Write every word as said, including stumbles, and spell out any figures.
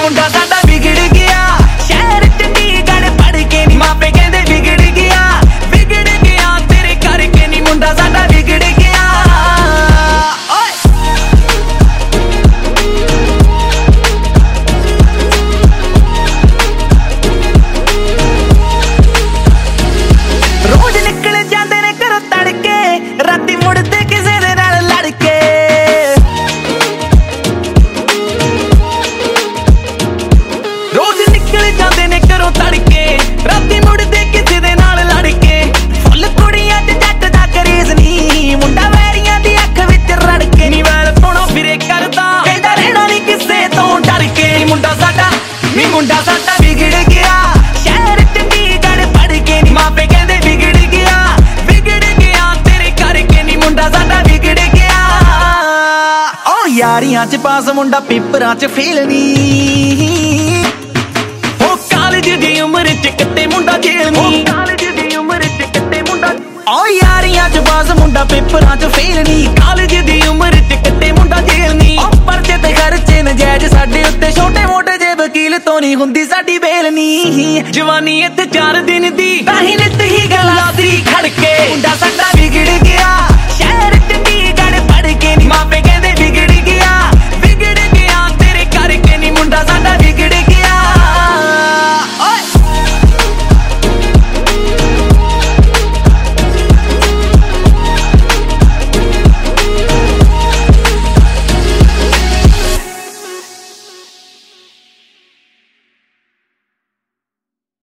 ਮੁੰਡਾ ਸਾਡਾ ਵਿਗੜ ਗਿਆ ਸ਼ਹਿਰ ਚੰਡੀਗੜ੍ਹ ਪੜ੍ਹ ਕੇ ਨੀ ਮਾਪੇ ਕਹਿੰਦੇ ਵਿਗੜ ਗਿਆ ਵਿਗੜ ਗਿਆ ਤੇਰੇ ਕਰਕੇ ਨੀ ਮੁੰਡਾ ਸਾਡਾ ਵਿਗੜ ਗਿਆ ਓਏ ਰੋਜ਼ ਨਿਕਲ ਜਾਂਦੇ ਨੇ ਘਰੋਂ ਤੜਕੇ ਰਾਤੀ ਮੁੜਦੇ ਕਿਸੇ ਦੇ ਨਾਲ ਲੜ ਕੇ ਰੋਜ਼ ਨਿਕਲ ਜਾਂਦੇ ਨੇ ਘਰੋਂ ਤੜਕੇ ਰਾਤੀ ਮੁੜਦੇ ਕਿਸੇ ਦੇ ਨਾਲ ਲੜ ਕੇ ਫੁੱਲ ਕੁੜੀਆਂ ਤੇ ਜੱਟ ਦਾ ਕਰੇਜ਼ ਨੀ ਮੁੰਡਾ ਵੈਰੀਆਂ ਦੀ ਅੱਖ ਵਿੱਚ ਰੜ ਕੇ ਨੀ ਵੈਲ ਪਾਉਣਾ ਫਿਰੇ ਕਰਦਾ ਕਹਿੰਦਾ ਰਹਿਣਾ ਨੀ ਕਿਸੇ ਤੋਂ ਡਰ ਕੇ ਨੀ ਮੁੰਡਾ ਸਾਡਾ ਨੀ ਮੁੰਡਾ ਸਾਡਾ ਵਿਗੜ ਗਿਆ ਸ਼ਹਿਰ ਚੰਡੀਗੜ੍ਹ ਪੜ੍ਹ ਕੇ ਨੀ ਮਾਪੇ ਕਹਿੰਦੇ ਵਿਗੜ ਗਿਆ ਵਿਗੜ ਗਿਆ ਤੇਰੇ ਕਰਕੇ ਨੀ ਮੁੰਡਾ ਸਾਡਾ ਵਿਗੜ ਗਿਆ ਓ ਯਾਰੀਆਂ ਚ ਪਾਸ ਮੁੰਡਾ ਪੇਪਰਾਂ ਚ ਫੇਲ ਨੀ ਓ ਕਾਲਜ ਦੀ ਉਮਰ ਚ ਕਿਤੇ ਮੁੰਡਾ ਜੇਲ੍ਹ ਨੀ ਕਾਲਜ ਦੀ ਉਮਰ ਚ ਕਿਤੇ ਮੁੰਡਾ ਓ ਯਾਰੀਆਂ ਚ ਪਾਸ ਮੁੰਡਾ ਪੇਪਰਾਂ ਚ ਫੇਲ ਨੀ ਕਾਲਜ ਦੀ ਉਮਰ ਚ ਕਿਤੇ ਮੁੰਡਾ ਜੇਲ੍ਹ ਨੀ ਓ ਪਰਚੇ ਤੇ ਖਰਚੇ ਨਜਾਇਜ਼ ਸਾਡੇ ਉੱਤੇ ਛੋਟੇ ਮੋਟੇ ਜੇ ਵਕੀਲ ਤੋਂ ਨਹੀਂ ਹੁੰਦੀ ਸਾਡੀ ਬੇਲ ਨੀ ਜਵਾਨੀ ਇੱਥੇ ਚਾਰ ਦਿਨ ਦੀ ਤਾਂ ਹੀ ਨਿੱਤ ਹੀ ਗਲਾਸੀ ਖੜ ਕੇ ਮੁੰਡਾ ਸਾਡਾ ਵਿਗੜ ਗਿਆ